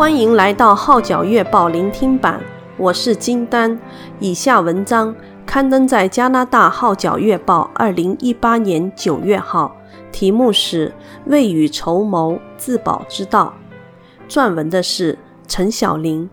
欢迎来到号角月报聆听版，我是金丹。以下文章刊登在加拿大号角月报2018年9月号，题目是未雨绸缪，自保之道。撰文的是陈晓玲。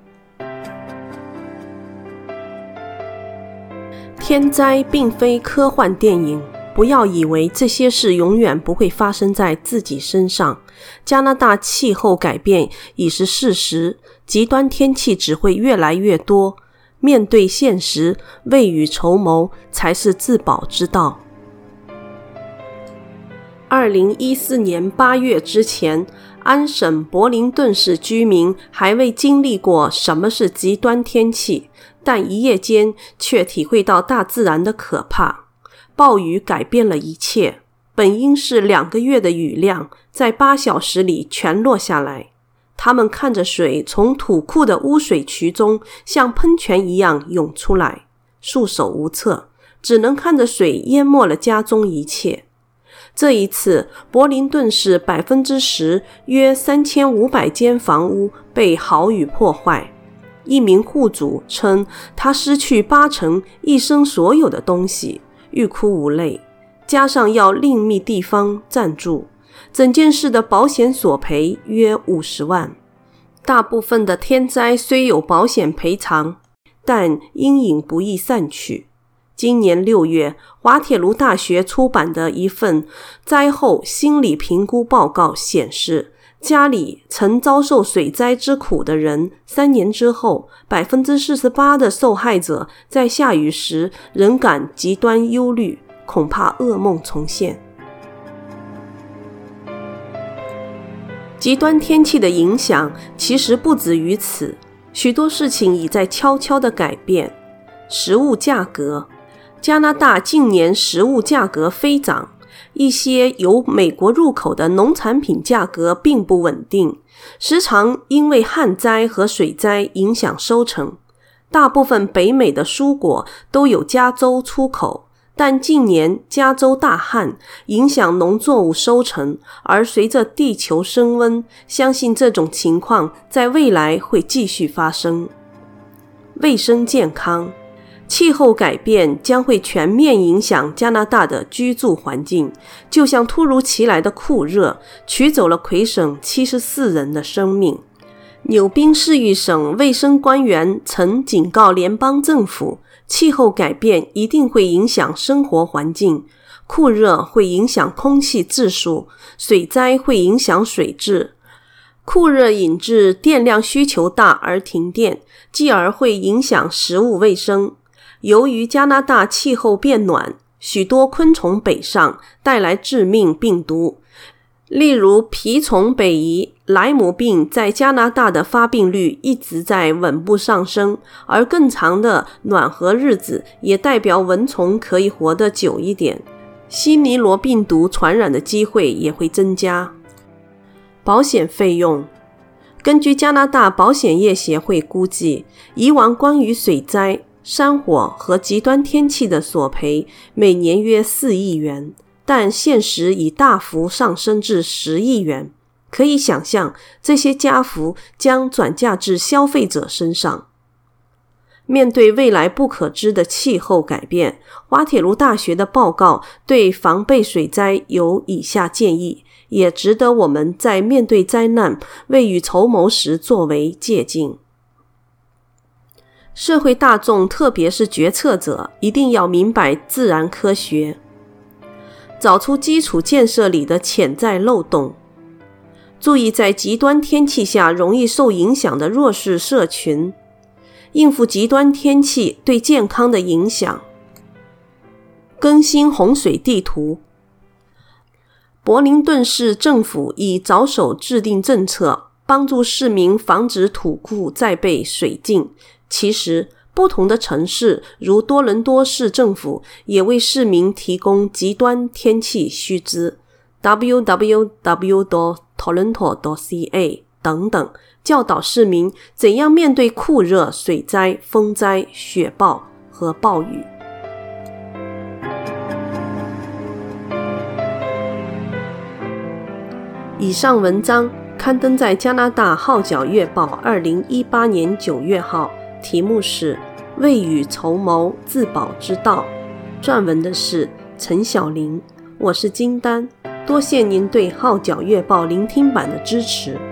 天灾并非科幻电影，不要以为这些事永远不会发生在自己身上。加拿大气候改变已是事实，极端天气只会越来越多。面对现实，未雨绸缪才是自保之道。2014年8月之前，安省柏林顿市居民还未经历过什么是极端天气，但一夜间却体会到大自然的可怕。暴雨改变了一切，本应是2个月的雨量，在8小时里全落下来。他们看着水从土库的污水渠中像喷泉一样涌出来，束手无策，只能看着水淹没了家中一切。这一次，柏林顿市 10%， 约3500间房屋被豪雨破坏。一名户主称，他失去80%一生所有的东西，欲哭无泪，加上要另觅地方暂住，整件事的保险索赔约50万。大部分的天灾虽有保险赔偿，但阴影不易散去。今年6月，滑铁卢大学出版的一份灾后心理评估报告显示，家里曾遭受水灾之苦的人，3年之后 48% 的受害者在下雨时仍感极端忧虑，恐怕噩梦重现。极端天气的影响其实不止于此，许多事情已在悄悄地改变。食物价格，加拿大近年食物价格飞涨，一些由美国入口的农产品价格并不稳定，时常因为旱灾和水灾影响收成。大部分北美的蔬果都有加州出口，但近年加州大旱影响农作物收成，而随着地球升温，相信这种情况在未来会继续发生。卫生健康，气候改变将会全面影响加拿大的居住环境，就像突如其来的酷热取走了魁省74人的生命。纽宾市域省卫生官员曾警告联邦政府，气候改变一定会影响生活环境，酷热会影响空气质素，水灾会影响水质。酷热引致电量需求大而停电，继而会影响食物卫生。由于加拿大气候变暖，许多昆虫北上，带来致命病毒，例如蜱虫北移。莱姆病在加拿大的发病率一直在稳步上升，而更长的暖和日子也代表蚊虫可以活得久一点，西尼罗病毒传染的机会也会增加。保险费用，根据加拿大保险业协会估计，以往关于水灾、山火和极端天气的索赔每年约4亿元，但现实已大幅上升至10亿元。可以想象，这些加幅将转嫁至消费者身上。面对未来不可知的气候改变，滑铁卢大学的报告对防备水灾有以下建议，也值得我们在面对灾难未雨绸缪时作为借鉴。社会大众，特别是决策者，一定要明白自然科学，找出基础建设里的潜在漏洞，注意在极端天气下容易受影响的弱势社群，应付极端天气对健康的影响，更新洪水地图。柏林顿市政府已着手制定政策，帮助市民防止土库再被水浸。其实，不同的城市，如多伦多市政府，也为市民提供极端天气须知。www.toronto.ca 等等，教导市民怎样面对酷热、水灾、风灾、雪暴和暴雨。以上文章刊登在加拿大《号角月报》2018年9月号，题目是《未雨绸缪自保之道》，撰文的是陈晓玲。我是金丹，多谢您对《号角月报》聆听版的支持。